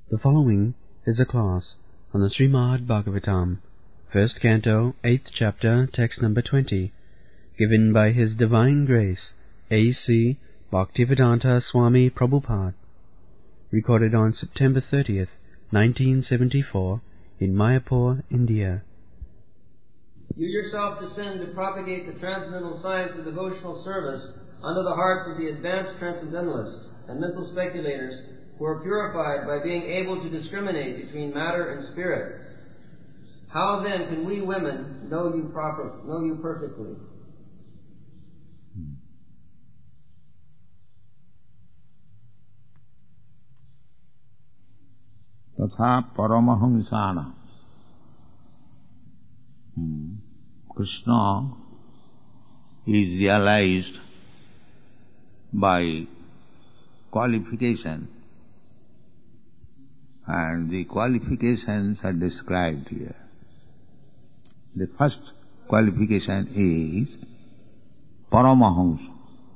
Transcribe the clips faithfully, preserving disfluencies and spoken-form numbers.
The following is a class on the Srimad Bhagavatam, first canto, eighth chapter, text number twenty, given by His Divine Grace, A C Bhaktivedanta Swami Prabhupada, recorded on September thirtieth, nineteen seventy-four, in Mayapur, India. You yourself descend to propagate the transcendental science of devotional service under the hearts of the advanced transcendentalists and mental speculators who are purified by being able to discriminate between matter and spirit. How then can we women know you proper, know you perfectly? Tatha Paramahamsana. Hmm. Krishna is realized by qualification, and the qualifications are described here. The first qualification is Paramahamsa.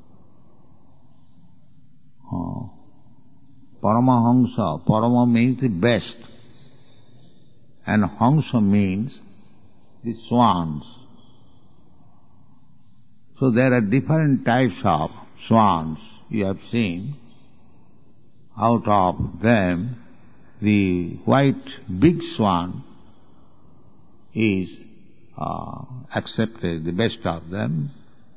Oh. Paramahamsa, Parama means the best, and Hamsa means the swans. So there are different types of swans you have seen. Out of them, the white big swan is uh, accepted, the best of them.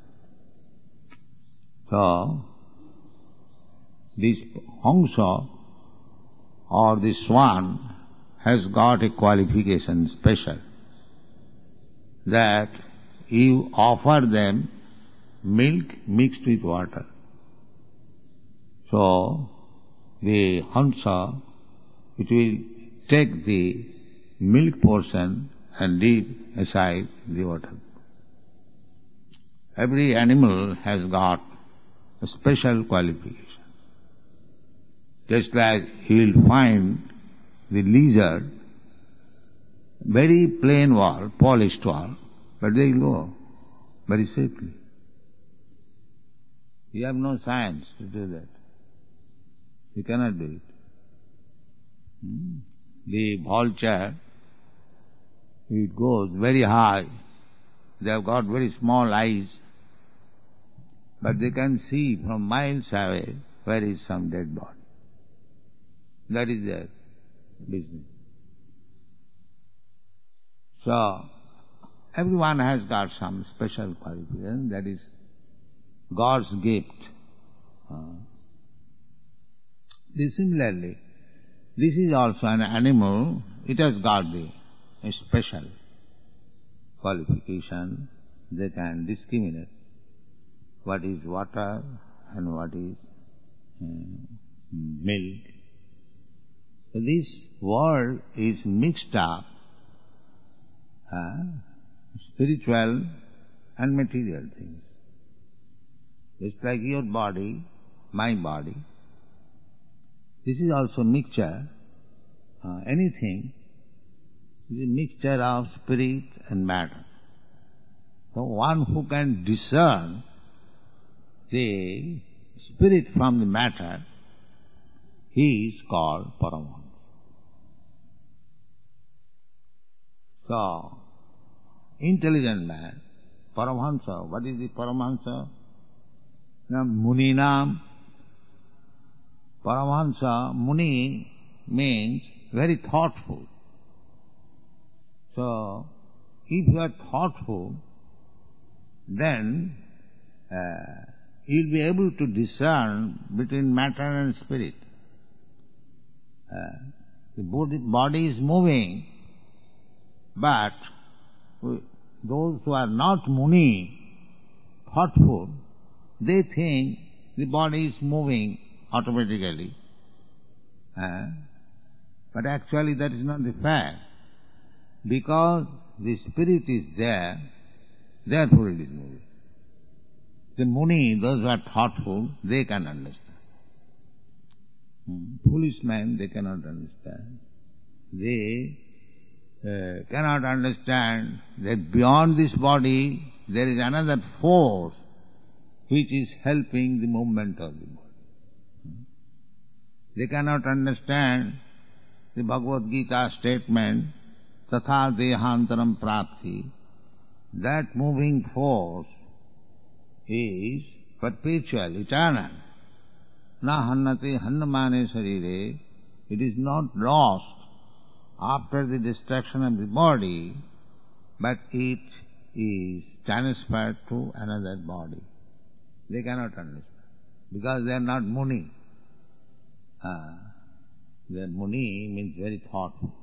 So, this Hamsa or the swan has got a qualification special, that you offer them milk mixed with water. So, the Hamsa, it will take the milk portion and leave aside the water. Every animal has got a special qualification. Just like you will find the lizard, very plain wall, polished wall, but they go very safely. You have no science to do that. You cannot do it. Hmm? The vulture, it goes very high. They have got very small eyes, but they can see from miles away where is some dead body. That is their business. So, everyone has got some special qualification, that is God's gift. Uh, Similarly, this is also an animal, it has got the a special qualification. They can discriminate what is water and what is um, milk. So this world is mixed up, uh, spiritual and material things. Just like your body, my body, this is also mixture. Uh, anything is a mixture of spirit and matter. So one who can discern the spirit from the matter, he is called Paramahamsa. So, intelligent man, Paramahamsa, what is the Paramahamsa? Now, Muninam. Paramahamsa, Muni means very thoughtful. So, if you are thoughtful, then uh, you will be able to discern between matter and spirit. Uh, the body, body is moving, but those who are not Muni, thoughtful, they think the body is moving automatically. Uh, but actually that is not the fact. Because the spirit is there, therefore it is moving. The Muni, those who are thoughtful, they can understand. Hmm. Foolish men, they cannot understand. They uh, cannot understand that beyond this body there is another force which is helping the movement of the body. They cannot understand the Bhagavad Gita statement, Tatha Dehantaram Prapti, that moving force is perpetual, eternal. Na hannati hannamane sarire, it is not lost after the destruction of the body, but it is transferred to another body. They cannot understand, because they are not Muni. Ah, the Muni means very thoughtful.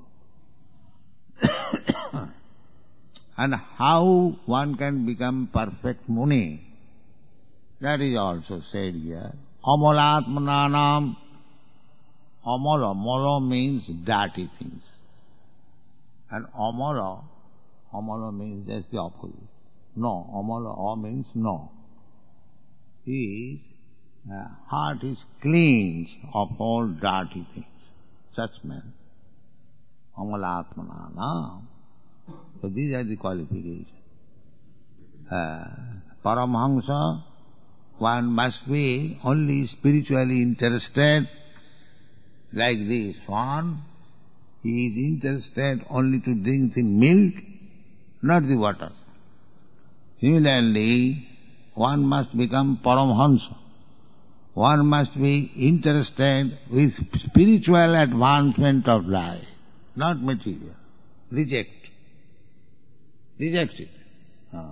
And how one can become perfect Muni, that is also said here. Amalatmananam. Amala, mala means dirty things. And amala, amala means just the opposite. No, amala, a means no. His uh, heart is cleansed of all dirty things. Such men. Amalatmananam. So these are the qualifications. Uh, Paramhamsa, one must be only spiritually interested, like this swan. He is interested only to drink the milk, not the water. Similarly, one must become Paramhamsa. One must be interested with spiritual advancement of life, not material. Reject. Reject it. Uh.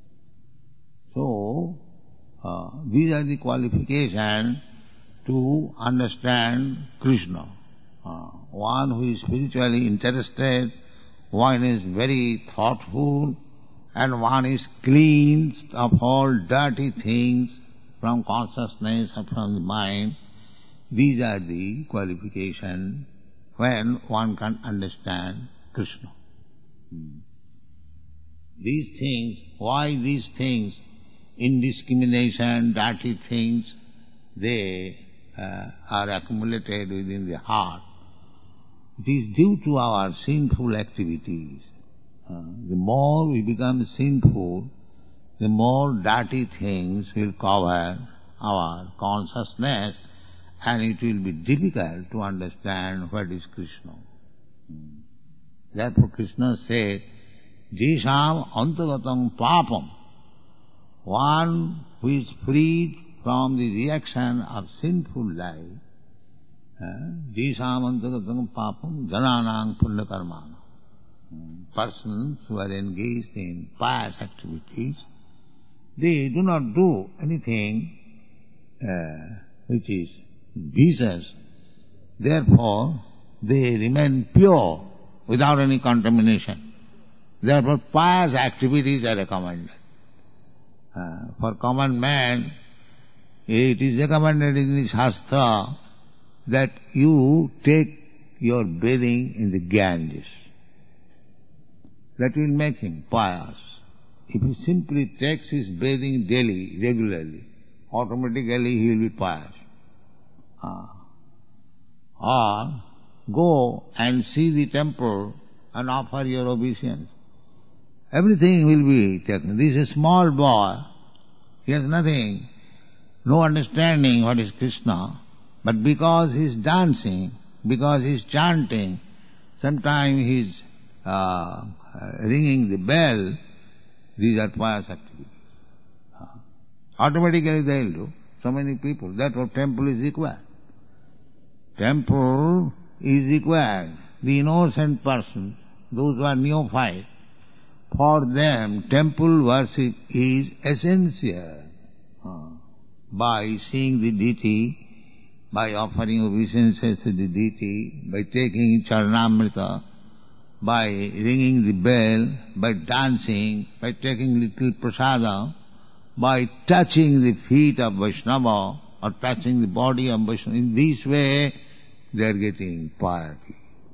So, uh, these are the qualifications to understand Krishna. Uh, one who is spiritually interested, one is very thoughtful, and one is cleansed of all dirty things from consciousness or from the mind. These are the qualifications when one can understand Krishna. Hmm. These things, why these things, indiscrimination, dirty things, they uh, are accumulated within the heart. It is due to our sinful activities. Uh, the more we become sinful, the more dirty things will cover our consciousness, and it will be difficult to understand what is Krishna. Hmm. Therefore Krishna said, Jisham antagatam papam. One who is freed from the reaction of sinful life, Jisham antagatam papam jananang punya karmana. Persons who are engaged in pious activities, they do not do anything uh, which is vicious. Therefore, they remain pure without any contamination. Therefore, pious activities are recommended. Uh, for common man, it is recommended in the Shastra that you take your bathing in the Ganges. That will make him pious. If he simply takes his bathing daily, regularly, automatically he will be pious. Uh, or go and see the temple and offer your obeisance. Everything will be taken. This is a small boy. He has nothing, no understanding what is Krishna. But because he is dancing, because he is chanting, sometimes he is uh, ringing the bell, these are pious activities. Uh, automatically they will do. So many people. Therefore temple is required. Temple is required. The innocent person, those who are neophyte, for them, temple worship is essential. Uh, by seeing the deity, by offering obeisances to the deity, by taking charnamrita, by ringing the bell, by dancing, by taking little prasada, by touching the feet of Vaishnava or touching the body of Vaishnava. In this way, they are getting piety.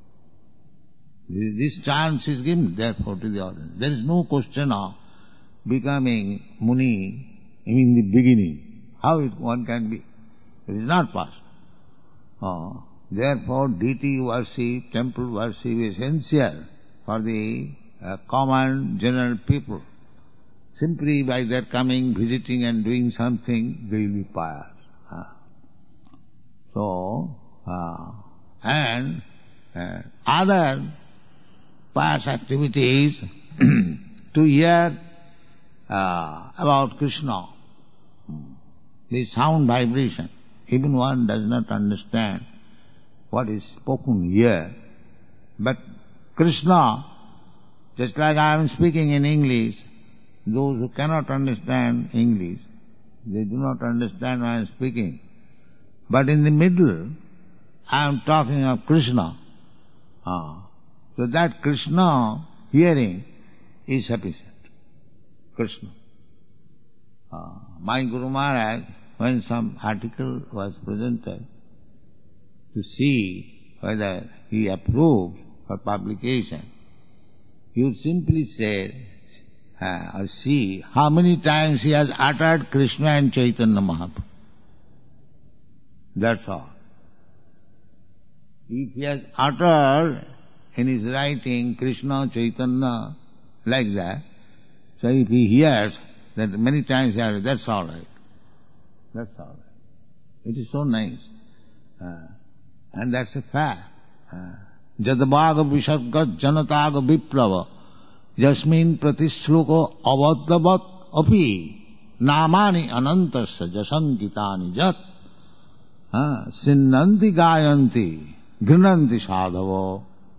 This chance is given, therefore, to the audience. There is no question of becoming Muni in the beginning. How it one can be? It is not possible. Oh, therefore, deity worship, temple worship is essential for the uh, common general people. Simply by their coming, visiting and doing something, they will be pious. Uh, so, uh, and uh, other past activities to hear uh, about Krishna. The sound vibration. Even one does not understand what is spoken here. But Krishna, just like I am speaking in English, those who cannot understand English, they do not understand what I am speaking. But in the middle, I am talking of Krishna. Ah. So that Krishna hearing is sufficient. Krishna. Ah. My Guru Maharaj, when some article was presented to see whether he approved for publication, he would simply say uh, or see how many times he has uttered Krishna and Chaitanya Mahaprabhu. That's all. If he has uttered in his writing Krishna, Chaitanya, like that, so if he hears that many times, that's all right. That's all right. It is so nice. Uh, and that's a fact. Jadvaga visarga janataga viplava jasmin pratishloko avaddavat api namani anantasya jasankitani jat sinnanti gayanti grinanti sadhava.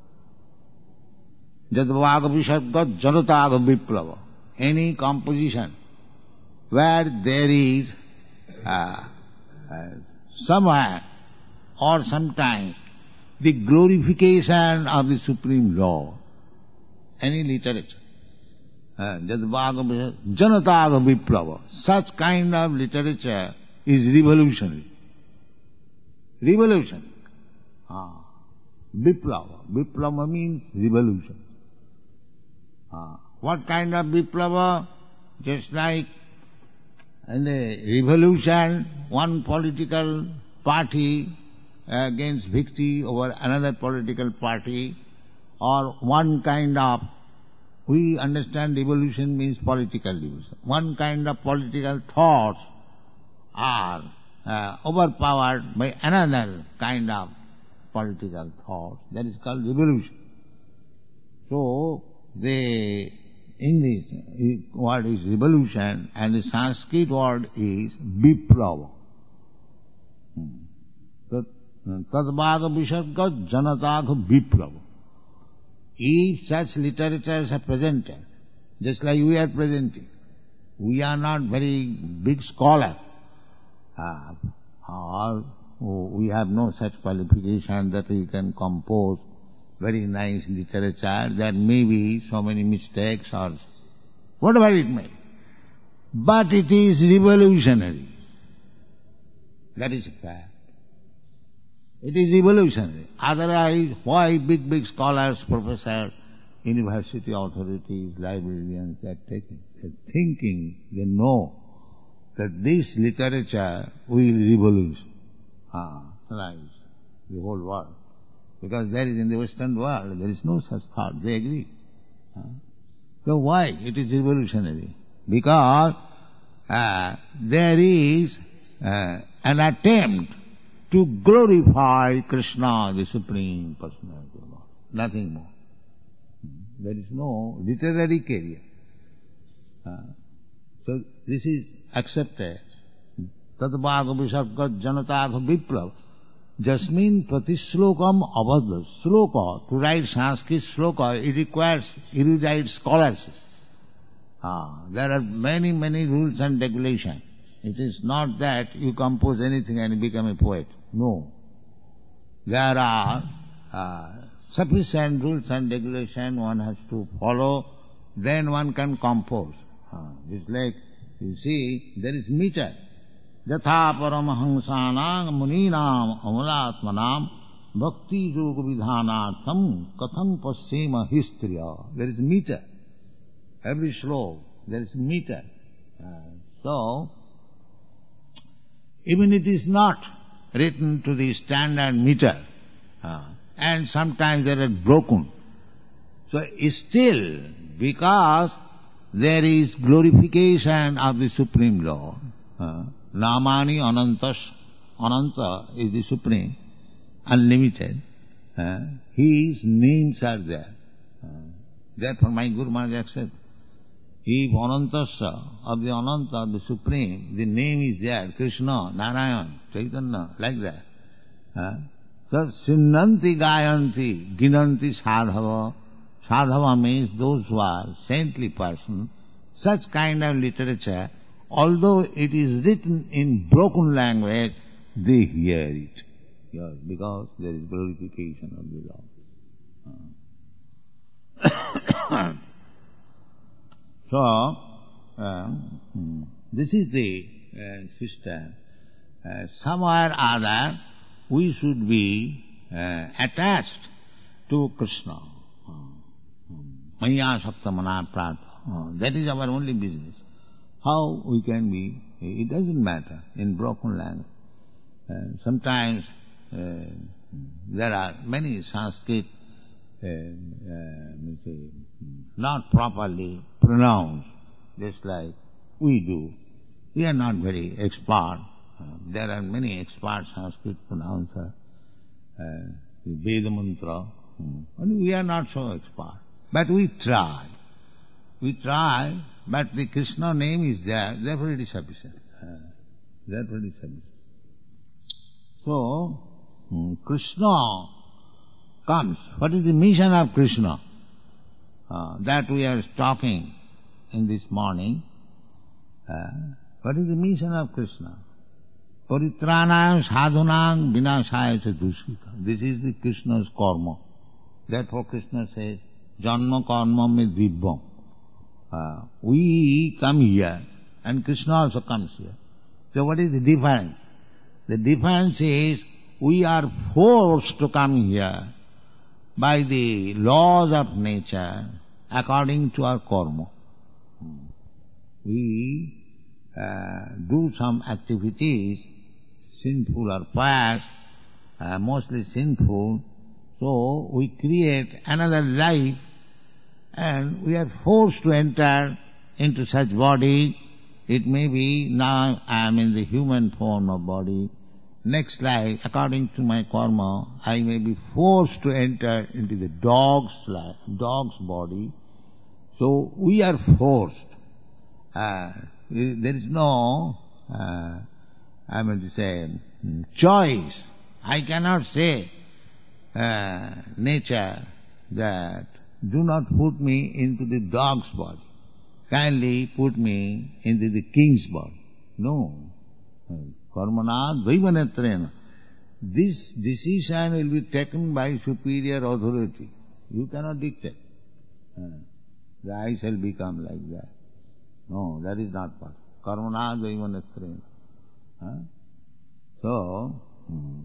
Jadvaga visarga janataga viplava. Any composition where there is uh, uh, somewhere or sometimes the glorification of the Supreme Lord, any literature, Jadvaga Janataga Viplava, such kind of literature is revolutionary. Revolution. Ah. Viplava. Viplava means revolution. Ah. What kind of Viplava? Just like in the revolution, one political party against victory over another political party, or one kind of, we understand revolution means political revolution. One kind of political thoughts are uh, overpowered by another kind of political thought. That is called revolution. So, the English word is revolution and the Sanskrit word is viplava. Tadvaga visarga janataga viplava. If such literatures are presented, just like we are presenting, we are not very big scholar, uh, or we have no such qualification that we can compose very nice literature. There may be so many mistakes or whatever it may be. But it is revolutionary. That is a fact. It is revolutionary. Otherwise, why big, big scholars, professors, university authorities, librarians, they are taking, they are thinking, they know that this literature will revolutionize the whole world. Because there is in the Western world, there is no such thought. They agree. So why it is revolutionary? Because uh, there is uh, an attempt to glorify Krishna, the Supreme Personality of God. Nothing more. There is no literary career. Uh, so this is accepted. Tadvaga visarga janataga viplava. Jasmin pratishlokam avadha. Sloka, to write Sanskrit sloka, it requires erudite scholarship. Ah, there are many, many rules and regulations. It is not that you compose anything and become a poet. No. There are uh, sufficient rules and regulations one has to follow, then one can compose. Ah, just like, you see, there is meter. Yatha paramahansanam muninam amalatmanam bhakti yoga vidhanatham katham pasyema histriya. There is meter. Every sloka, there is meter. Uh, so, even it is not written to the standard meter, uh, and sometimes they are broken. So still, because there is glorification of the Supreme Lord, uh, Namani Anantas, Ananta is the Supreme, unlimited, uh, his names are there. Uh, therefore my Guru Maharaj accepted. If Anantasya, of the Ananta, of the Supreme, the name is there, Krishna, Narayan, Chaitanya, like that. Uh, so, Sinnanti Gayanti, Ginanti Sadhava. Sadhava means those who are saintly persons. Such kind of literature, although it is written in broken language, they hear it. Yes, because there is glorification of the Lord. Uh. So, uh, this is the uh, system. Uh, somewhere or other, we should be uh, attached to Krishna. Maya Saptamana Pratha. That is our only business. How we can be, it doesn't matter in broken language. Uh, sometimes uh, there are many Sanskrit uh, uh, say, not properly pronounced, just like we do. We are not very expert. Uh, there are many expert Sanskrit pronouncers, uh, the Veda Mantra, and we are not so expert. But we try. We try, but the Krishna name is there, therefore it is sufficient. Uh, therefore it is sufficient. So, hmm, Krishna comes. What is the mission of Krishna? Uh, that we are talking in this morning. Uh, what is the mission of Krishna? Paritranayam sadhunam vinashaya cha dushkita. This is the Krishna's karma. Therefore Krishna says, Janma karma me dibbam. Uh, we come here and Krishna also comes here. So what is the difference? The difference is we are forced to come here by the laws of nature according to our karma. We uh, do some activities, sinful or pious, uh, mostly sinful, so we create another life and we are forced to enter into such body. It may be now I am in the human form of body. Next life, according to my karma, I may be forced to enter into the dog's life, dog's body. So we are forced. Uh, there is no, uh, I mean to say, choice. I cannot say, uh, nature that do not put me into the dog's body. Kindly put me into the king's body. No. Karmana dvaivanetrena. This decision will be taken by superior authority. You cannot dictate. Uh, I shall become like that. No, that is not possible. Karmana dvaivanetrena. Uh, so, hmm,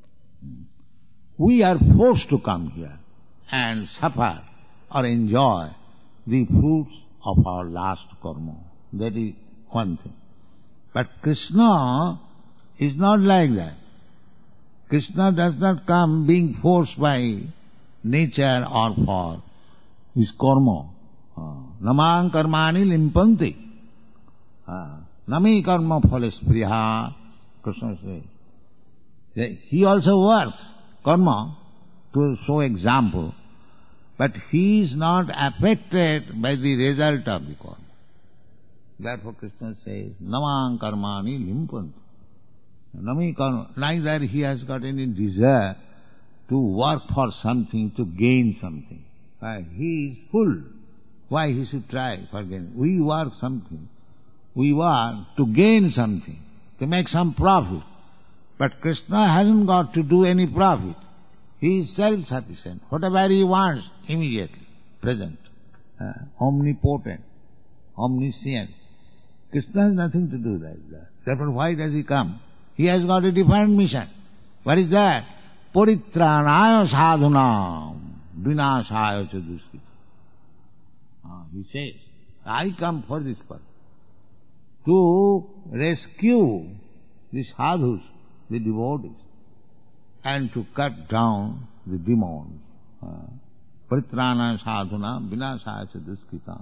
we are forced to come here and suffer or enjoy the fruits of our last karma. That is one thing. But Krishna is not like that. Krishna does not come being forced by nature or for his karma. Namang karmani limpanti. Nami karma phalas priya. Krishna says. He also works karma to show example, but he is not affected by the result of the karma. Therefore Krishna says, Namang karmani limpanti. Nami karma, neither he has got any desire to work for something, to gain something. Uh, he is full. Why he should try for gain? We work something. We work to gain something, to make some profit. But Krishna hasn't got to do any profit. He is self-sufficient. Whatever he wants, immediately, present. Uh, omnipotent, omniscient. Krishna has nothing to do like that. Therefore, why does he come? He has got a different mission. What is that? Paritranaya sadhunam vinashaya cha dushkita. Ah, he says, I come for this purpose. To rescue the sadhus, the devotees, and to cut down the demons. Paritranaya sadhunam vinashaya cha dushkita.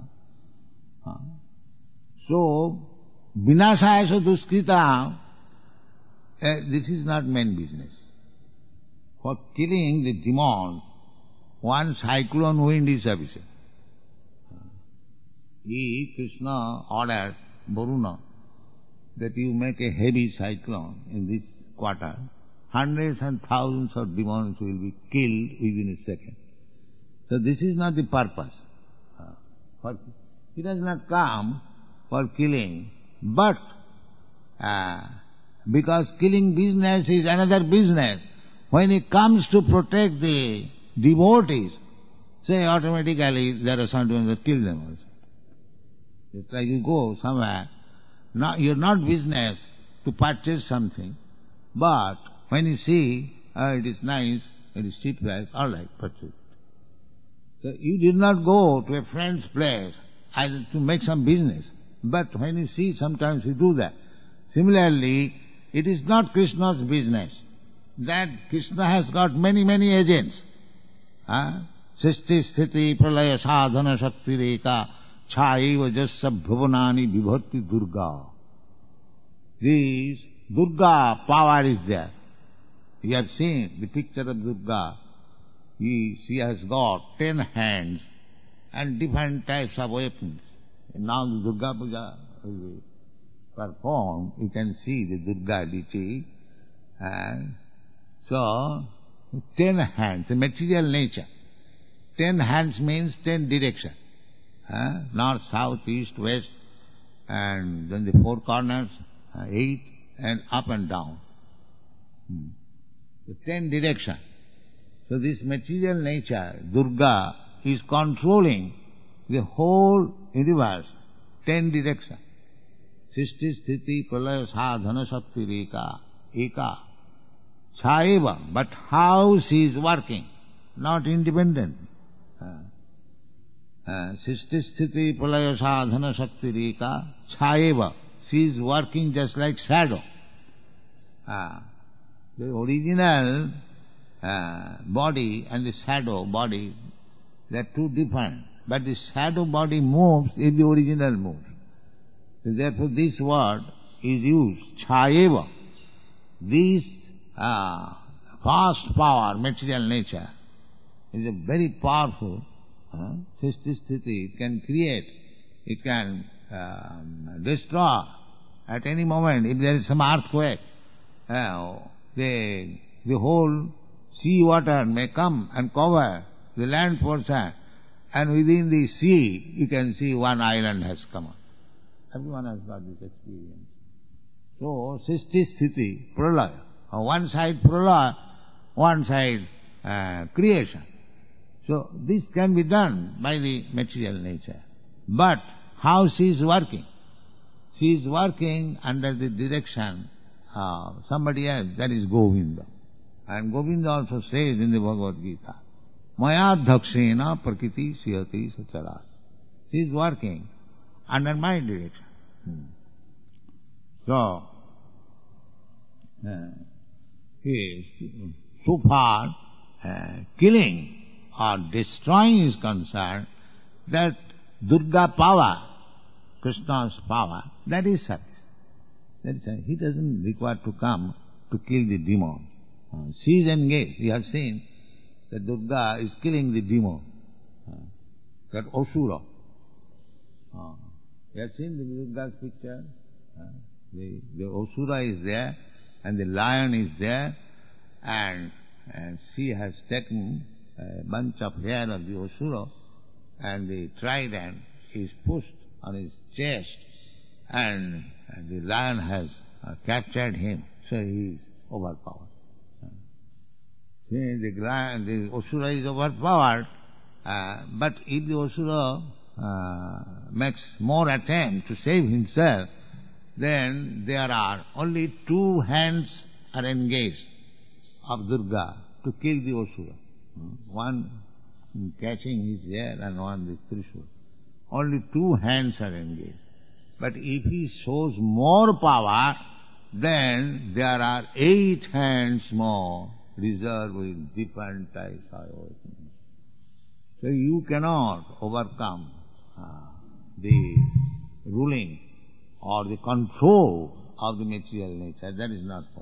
So, vinashaya cha dushkita, Uh, this is not main business. For killing the demons, one cyclone wind is sufficient. He, Krishna, ordered Varuna that you make a heavy cyclone in this quarter. Hundreds and thousands of demons will be killed within a second. So this is not the purpose. For, he does not come for killing, but uh, because killing business is another business, when it comes to protect the devotees, say automatically there are some demons that kill them also. It's like you go somewhere, not, you're not business to purchase something, but when you see, oh, it is nice, it is cheap price, all right, purchase. So you did not go to a friend's place either to make some business, but when you see, sometimes you do that. Similarly, it is not Krishna's business. That Krishna has got many, many agents. Sisti sthiti pralaya sadhana shakti reka chaiva jassa bhuvanani vibharti Durga. This Durga power is there. You have seen the picture of Durga. He, she has got ten hands and different types of weapons. And now the Durga Puja is performed, you can see the Durga deity. And so, ten hands, the material nature. Ten hands means ten directions. Uh, north, south, east, west, and then the four corners, uh, eight, and up and down. Hmm. The ten directions. So this material nature, Durga, is controlling the whole universe, ten directions. Sisti sthiti pralaya sadhana shakti reka, eka, chaeva, but how she is working, not independent. Sisti sthiti pralaya sadhana shakti reka, chaeva, she is working just like shadow. Uh, the original uh, body and the shadow body, they are two different. But the shadow body moves if the original moves. So therefore this word is used, chaeva. This uh, vast power, material nature, is a very powerful sisti sthiti. It can create, it can um, destroy at any moment. If there is some earthquake, uh, the, the whole sea water may come and cover the land portion, and within the sea you can see one island has come up. Everyone has got this experience. So, sisti sthiti, pralaya. On one side pralaya, one side uh, creation. So, this can be done by the material nature. But, how she is working? She is working under the direction of somebody else, that is Govinda. And Govinda also says in the Bhagavad Gita, Maya dhakshena prakriti siyati sacharat. She is working under my direction. Hmm. So, uh, he is, so far uh, killing or destroying is concerned, that Durga power, Krishna's power, that is service. That is service. He doesn't require to come to kill the demon. Uh, she is engaged. You have seen that Durga is killing the demon, uh, that Asura. Uh, you have seen the Durga's picture? Uh, the, the Asura is there, and the lion is there, and, and she has taken a bunch of hair of the Asura, and the trident is pushed on his chest, and, and the lion has uh, captured him, so he is overpowered. Uh, see, the, lion, the Asura is overpowered, uh, but if the Asura uh, makes more attempt to save himself, then there are only two hands are engaged of Durga to kill the Asura. One catching his hair and one the Trishul. Only two hands are engaged. But if he shows more power, then there are eight hands more reserved with different types of weapons. So you cannot overcome uh, the ruling or the control of the material nature. That is not possible.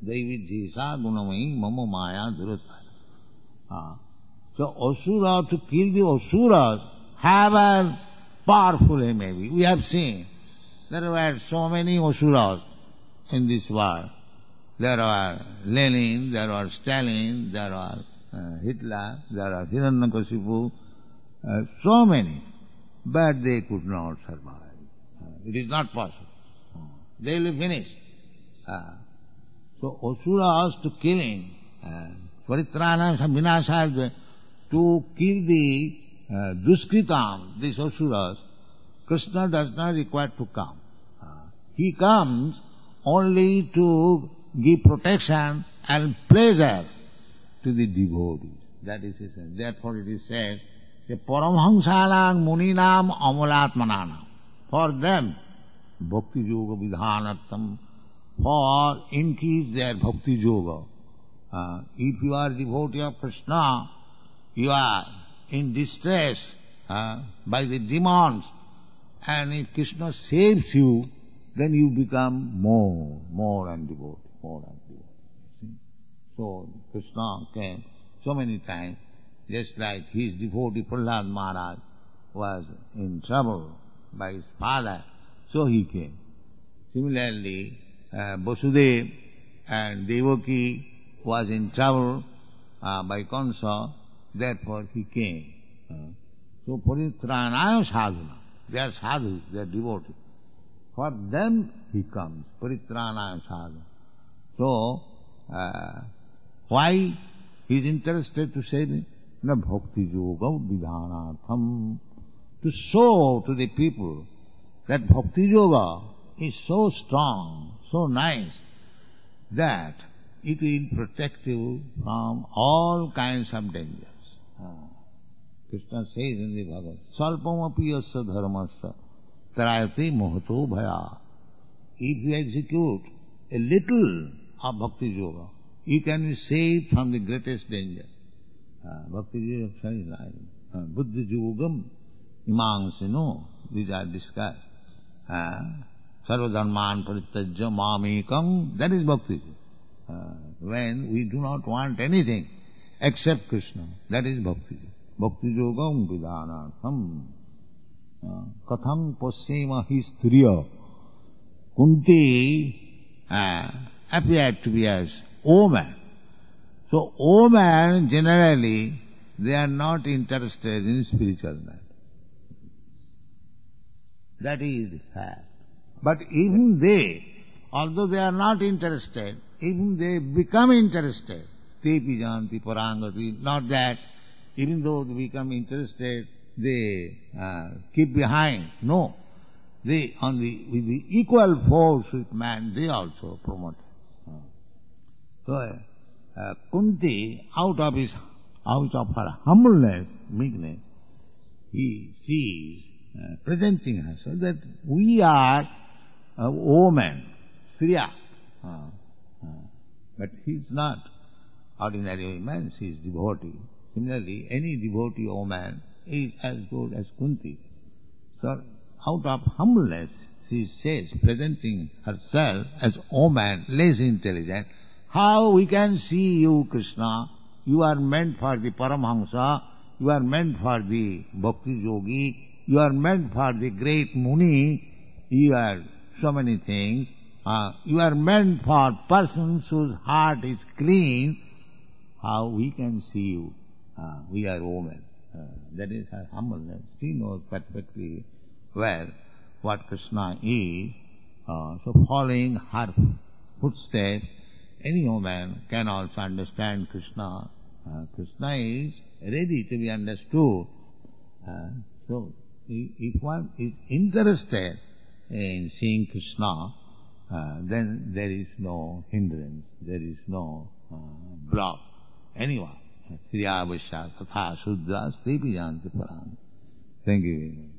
Daividhisa gunamai mama maya durataya. So asura, to kill the asuras, have a powerful aim maybe. We have seen there were so many asuras in this world. There are Lenin, there are Stalin, there are uh, Hitler, there are Hiranyakashipu, uh, so many. But they could not survive. Uh, it is not possible. Uh, they will be finished. Uh, so asuras to killing, uh, Paritrana Vinashaya, to kill the uh, Duskritam, these asuras, Krishna does not require to come. Uh, he comes only to give protection and pleasure to the devotees. That is his sense. Therefore it is said, Paramhamsalang muninam amulatmananam. For them, bhakti yoga vidhanartam, for increase their bhakti yoga. Uh, if you are devotee of Krishna, you are in distress uh, by the demons, and if Krishna saves you, then you become more, more and devotee, more and devotee. So Krishna came so many times, just like his devotee Prahlad Maharaj was in trouble by his father, so he came. Similarly, uh, Vasudeva and Devaki was in trouble uh, by Kansa, therefore he came. Uh, so Paritranaya sadhuna, they are sadhus, they are devotees. For them he comes, Paritranaya sadhuna. So, uh, why he is interested to say this? Na bhakti yoga vidhanartham. To show to the people that bhakti yoga is so strong, so nice, that it will protect you from all kinds of dangers. Ah. Krishna says in the Bhagavad, Salpam api yasya dharmasya tarayati mohato bhaya. If you execute a little of bhakti yoga, you can be saved from the greatest danger. Uh, bhakti yoga is like uh, buddhi yogam imangsino, these are discussed. Uh, Sarvadharman parityajya mamekam, that is bhakti yoga. Uh, when we do not want anything except Krishna, that is bhakti yoga. Bhakti yogam vidhanartham. Katham pasyema hi striya. Kunti uh, appeared to be as woman. So women generally, they are not interested in spiritual matter. That is the fact. But even they, although they are not interested, even they become interested. Tepi janti parangati, not that even though they become interested, they uh, keep behind. No. They, on the, with the equal force with man, they also promote. So, uh, Kunti, out of his, out of her humbleness, meekness, he sees, uh, presenting herself that we are a woman, Striya. Uh, uh, but he is not ordinary man, she is devotee. Similarly, any devotee woman is as good as Kunti. So, out of humbleness, she says, presenting herself as woman, less intelligent, how we can see you, Krishna? You are meant for the Paramhamsa, you are meant for the Bhakti Yogi, you are meant for the great Muni, you are so many things. Uh, you are meant for persons whose heart is clean. How we can see you? Uh, we are women. Uh, that is her humbleness. She knows perfectly well what Krishna is. Uh, so following her footsteps, any woman can also understand Krishna. Uh, Krishna is ready to be understood. Uh, so if one is interested in seeing Krishna, uh, then there is no hindrance, there is no uh, block. Anyone. Sriya Vasya Tatha Sudra Stepi Janti Parang. Thank you very much.